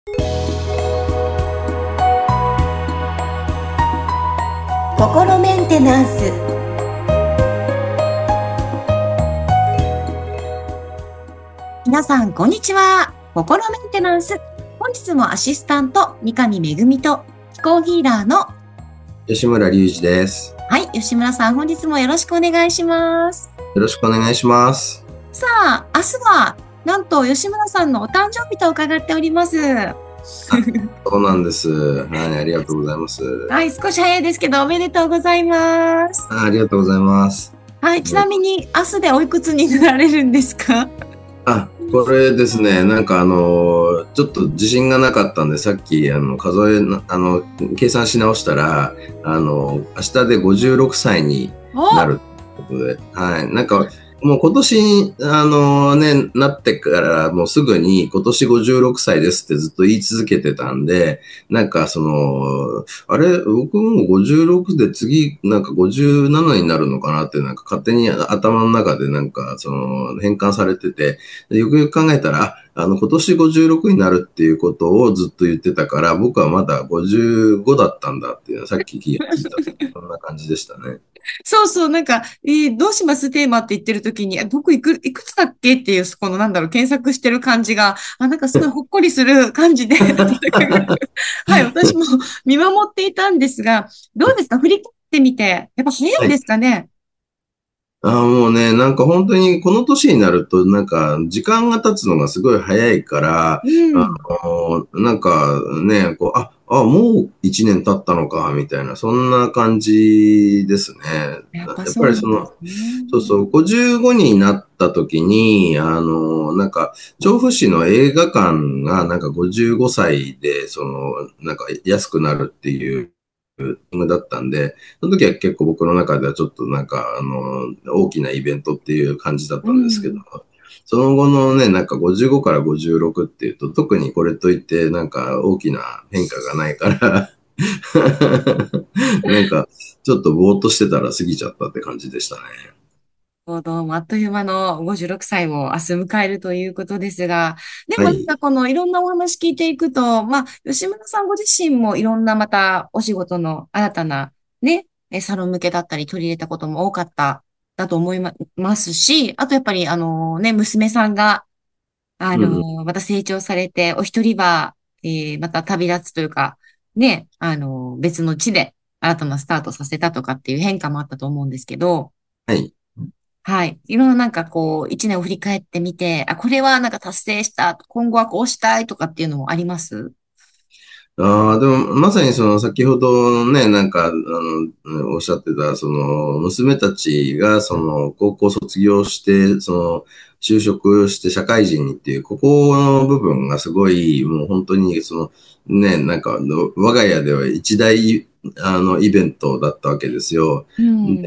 心メンテナンス。皆さんこんにちは。心メンテナンス。本日もアシスタント三上恵と気候ヒーラーの吉村隆二です。 はい、吉村さん、本日もよろしくお願いします。 よろしくお願いします。 さあ、明日はなんと吉村さんのお誕生日と伺っております。 そうなんです。はい、ありがとうございます。 はい、少し早いですけどおめでとうございます。 ありがとうございます。 はい、ちなみに明日でおいくつになられるんですか？ これですね、ちょっと自信がなかったんで、さっき、数えな、計算し直したら、明日で56歳になるということで、はい。もう今年、なってからもうすぐに今年56歳ですってずっと言い続けてたんで、僕もう56で次、57になるのかなって、勝手に頭の中で変換されてて、よくよく考えたら、今年56になるっていうことをずっと言ってたから、僕はまだ55だったんだっていうのはさっき気がついた。そんな感じでしたね。 そうそう、どうしますテーマって言ってる時に、僕いくつだっけっていう、この検索してる感じが、すごいほっこりする感じで、はい、私も見守っていたんですが、どうですか振り返ってみて、やっぱ早いですかね？ もうね、本当にこの年になると、時間が経つのがすごい早いから、 うん。 もう一年経ったのか、みたいな、そんな感じですね。 やっぱやっそうなんですね。 そうそう、55になった時に、調布市の映画館が55歳で、安くなるっていうだったんで、その時は結構僕の中ではちょっと大きなイベントっていう感じだっうたんですけど、 ん。 その後のね、55から56っていうと、特にこれといって大きな変化がないからちょっとぼーっとしてたら過ぎちゃったって感じでしたね。 どうもあっという間の56歳を明日迎えるということですが、でもはい。 このいろんなお話聞いていくと、吉村さんご自身もいろんなまたお仕事の新たなね、サロン向けだったり取り入れたことも多かっただと思いますし、あとやっぱり娘さんが、 うんうん。 また成長されて、お一人は、また旅立つというか、ね、別の地で新たなスタートさせたとかっていう変化もあったと思うんですけど、 はい。 はい。いろんな一年を振り返ってみて、これは達成した、今後はこうしたいとかっていうのもあります？ でも、まさに先ほどね、おっしゃってた、娘たちが、高校卒業して、就職して社会人にっていう、ここの部分がすごい、もう本当に、ね、我が家では一大、イベントだったわけですよ。 うん。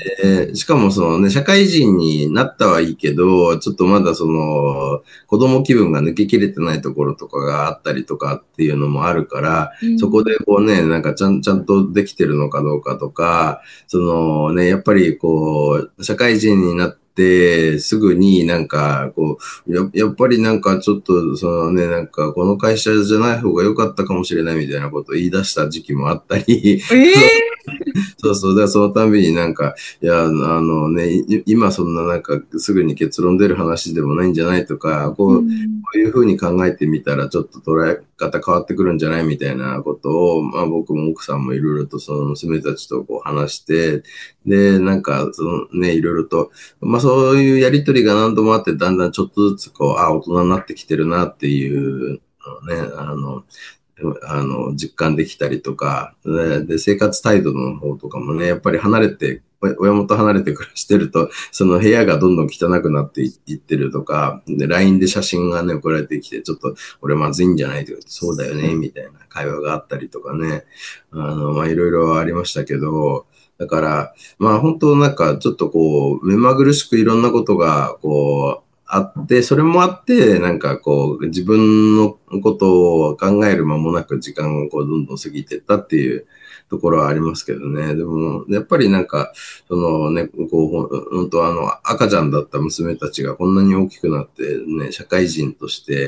で、しかも社会人になったはいいけど、ちょっとまだ子供気分が抜けきれてないところとかがあったりとかっていうのもあるから、 うん。 そこでこうね、ちゃんとできてるのかどうかとか、やっぱり社会人になってすぐにやっぱりちょっと、この会社じゃない方が良かったかもしれないみたいなことを言い出した時期もあったり、 ええ。 そうそう。だからそのたびにいや、今そんなすぐに結論出る話でもないんじゃないとか、こうん。 ういうふうに考えてみたらちょっと捉え方変わってくるんじゃないみたいなことを、僕も奥さんもいろいろとその娘たちとこう話して、で、いろいろと、そういうやりとりが何度もあって、だんだんちょっとずつ大人になってきてるなっていうのをね、実感できたりとか、で、生活態度の方とかもね、やっぱり親元離れて暮らしてると、その部屋がどんどん汚くなっていってるとか、で、LINE で写真がね、送られてきて、ちょっと、俺まずいんじゃないとか、そうだよね、みたいな会話があったりとかね、いろいろありましたけど、だから、本当ちょっと目まぐるしくいろんなことが、あって、それもあって、自分のことを考える間もなく時間がどんどん過ぎてったっていうところはありますけどね。でも、やっぱりそのね、本当赤ちゃんだった娘たちがこんなに大きくなってね、社会人として、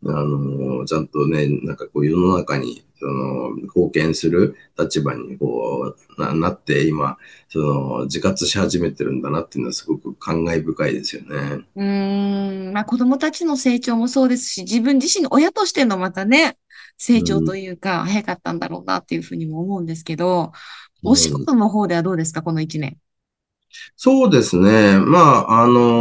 ちゃんとね、なんかこう世の中に、貢献する立場になって、今、自活し始めてるんだなっていうのはすごく感慨深いですよね。 まあ子供たちの成長もそうですし、自分自身の親としてのまたね、成長とうん。 いうか、早かったんだろうなっていうふうにも思うんですけど、お仕うん。 事の方ではどうですか、この一年。 そうですね。まあ、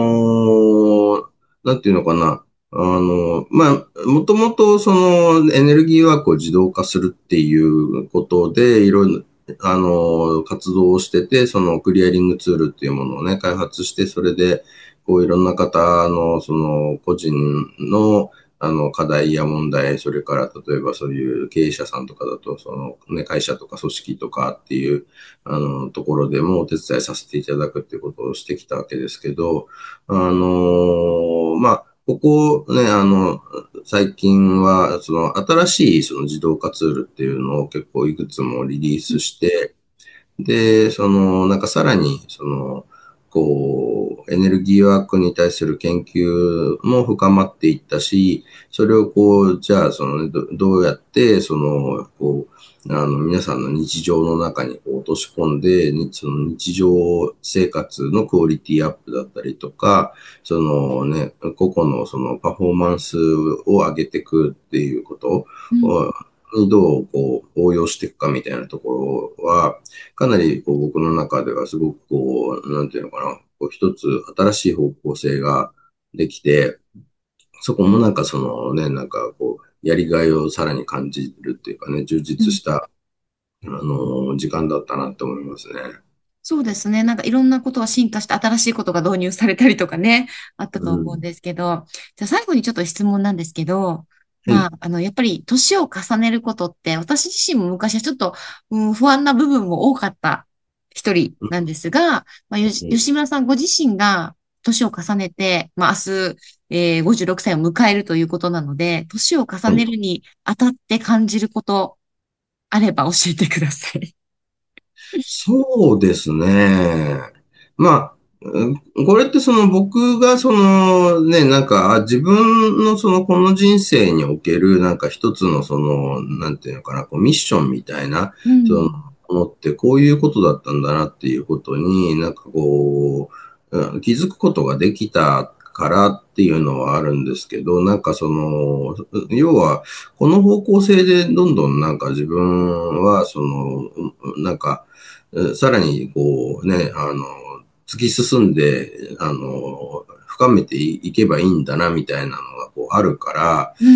なんていうのかな。まあ、もともとエネルギーワークを自動化するっていうことで、いろいろ、活動をしてて、そのクリアリングツールっていうものをね、開発して、それで、こういろんな方の、個人の、課題や問題、それから例えばそういう経営者さんとかだと、会社とか組織とかっていう、ところでもお手伝いさせていただくっていうことをしてきたわけですけど、まあ、ここね、最近は、新しい自動化ツールっていうのを結構いくつもリリースして、で、なんかさらに、エネルギーワークに対する研究も深まっていったし、それをじゃあ、どうやって、皆さんの日常の中に落とし込んで、その日常生活のクオリティアップだったりとか、個々のパフォーマンスを上げていくっていうことうん。 をにどう応用していくかみたいなところは、かなり僕の中ではすごくなんていうのかな、一つ新しい方向性ができて、そこもなんかなんかやりがいをさらに感じるっていうかね、充うん。 実した、時間だったなって思いますね。 そうですね。なんかいろんなことが進化して新しいことが導入されたりとかね、あったとうん。 思うんですけど、じゃあ最後にちょっと質問なんですけど、 はい。 やっぱり年を重ねることって、私自身も昔はちょっと、不安な部分も多かった一人なんですが、吉村さんご自身が年を重ねて、明日、56歳を迎えるということなので、年を重はい。 ねるにあたって感じることあれば教えてください。 そうですね。まあ、これって僕がなんか、自分のこの人生におけるなんか一つのなんていうのかな、ミッションみたいな、 うそのん。 ものってこういうことだったんだなっていうことになんか気づくことができたからっていうのはあるんですけど、なんか要は、この方向性でどんどんなんか自分はなんか、さらに突き進んで、深めていけばいいんだな、みたいなのがあるから、 うん。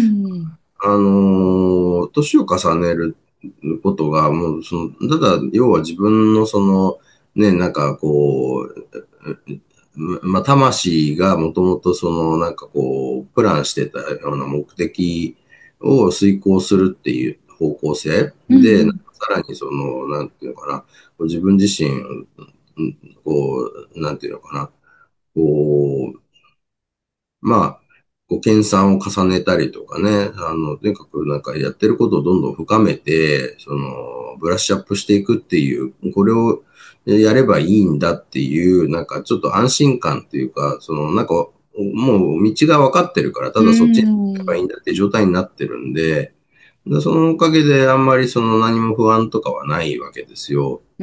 年を重ねることが、もう、ただ、要は自分のなんかまあ、魂がもともとなんかプランしてたような目的を遂行するっていう方向性で、なんうん。 かさらになんていうのかな、自分自身、なんていうのかな、こう、まあ、研鑽を重ねたりとかね、とにかくなんかやってることをどんどん深めて、ブラッシュアップしていくっていう、これをやればいいんだっていう、なんかちょっと安心感っていうか、なんか、もう道が分かってるから、たうだそっちに行けばいいん。 んだっていう状態になってるんで、そのおかげであんまり何も不安とかはないわけですよ。 うん。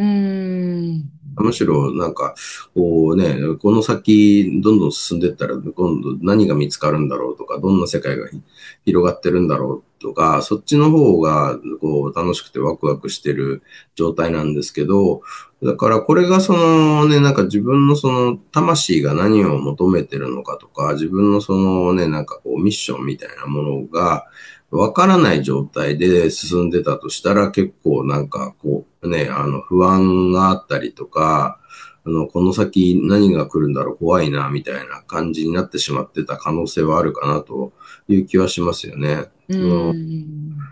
むしろ、なんか、この先、どんどん進んでいったら、今度何が見つかるんだろうとか、どんな世界が広がってるんだろうとか、そっちの方が、楽しくてワクワクしてる状態なんですけど、だからこれがなんか自分の魂が何を求めてるのかとか、自分のなんかミッションみたいなものが、わからない状態で進んでたとしたら結構なんか不安があったりとか、この先何が来るんだろう怖いなみたいな感じになってしまってた可能性はあるかなという気はしますよね。 うん。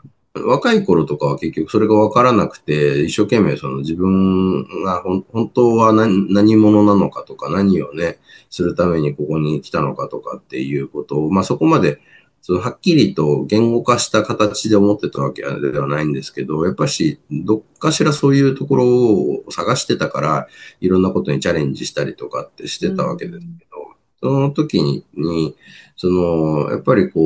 若い頃とかは結局それが分からなくて、一生懸命自分が本当は何者なのかとか、何をね、するためにここに来たのかとかっていうことを、まあそこまで、はっきりと言語化した形で思ってたわけではないんですけど、やっぱし、どっかしらそういうところを探してたから、いろんなことにチャレンジしたりとかってしうてたわけですん。 けど、その時に、やっぱり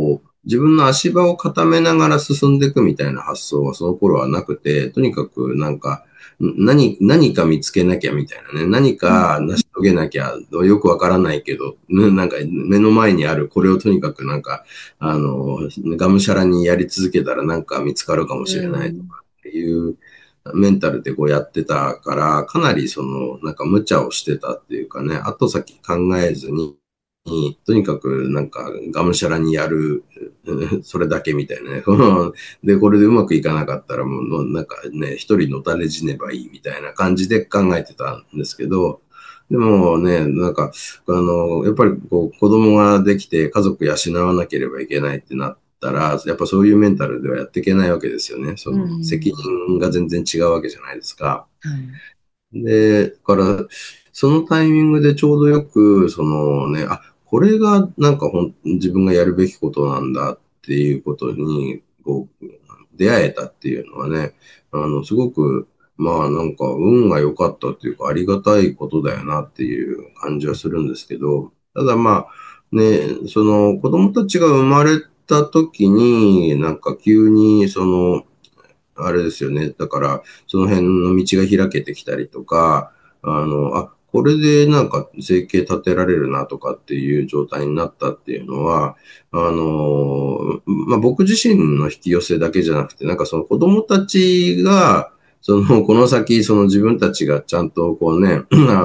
自分の足場を固めながら進んでいくみたいな発想はその頃はなくて、とにかくなんか、何か見つけなきゃみたいなね、何うん。 か成し遂げなきゃ、よくわからないけど、なんか目の前にあるこれをとにかくなんか、がむしゃらにやり続けたらなんか見つかるかもうしれないとん。 かっていうメンタルでこうやってたから、かなりその、なんか無茶をしてたっていうかね、後先考えずに、とにかくなんかがむしゃらにやる、それだけみたいなね。で、これでうまくいかなかったらもうなんかね、一人のたれ死ねばいいみたいな感じで考えてたんですけど、でもね、なんか、やっぱりこう子供ができて家族養わなければいけないってなったら、やっぱそういうメンタルではやっていけないわけですよね。そうの責ん。 任が全然違うわけじゃないですか。 はい。 で、だから、そのタイミングでちょうどよく、そのね、これがなんか自分がやるべきことなんだっていうことに、こう、出会えたっていうのはね、すごく、まあなんか運が良かったっていうかありがたいことだよなっていう感じはするんですけど、ただまあね、その子供たちが生まれた時に、なんか急にあれですよね。だから、その辺の道が開けてきたりとか、これでなんか生計立てられるなとかっていう状態になったっていうのは、まあ、僕自身の引き寄せだけじゃなくて、なんかその子供たちが、この先、その自分たちがちゃんとこうね、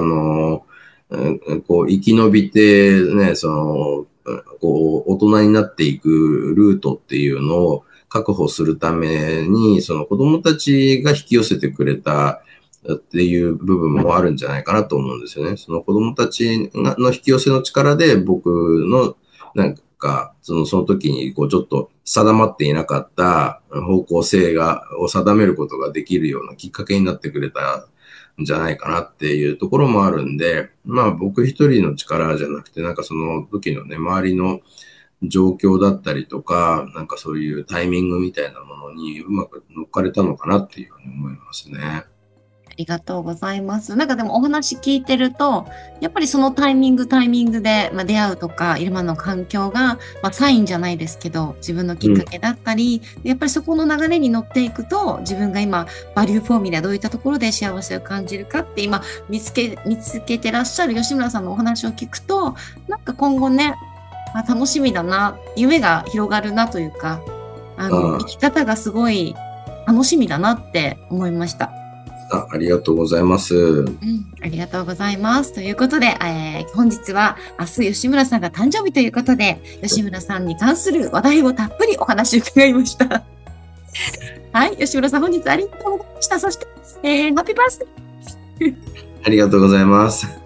こう生き延びてね、こう大人になっていくルートっていうのを、確保するために、その子供たちが引き寄せてくれたっていう部分もあるんじゃないかなと思うんですよね。その子供たちの引き寄せの力で僕のなんか、その時にこうちょっと定まっていなかった方向性を定めることができるようなきっかけになってくれたんじゃないかなっていうところもあるんで、まあ僕一人の力じゃなくて、なんかその時のね、周りの状況だったりとか、なんかそういうタイミングみたいなものにうまく乗っかれたのかなっていうふうに思いますね。 ありがとうございます。なんかでもお話聞いてると、やっぱりそのタイミングで、出会うとか、今の環境が、サインじゃないですけど、自分のきっうん。 かけだったり、やっぱりそこの流れに乗っていくと、自分が今、バリューフォーミュラどういったところで幸せを感じるかって今、見つけてらっしゃる吉村さんのお話を聞くと、なんか今後ね、楽しみだな、夢が広がるなというか、生あき方がすごい楽しみだなって思いました。 ありがとうございます。 うん、ありがとうございます。ということで、本日は明日吉村さんが誕生日ということで、吉村さんに関する話題をたっぷりお話を伺いました。はい、吉村さん本日ありがとうございました。そして、ハッピーバースデー。 ありがとうございます。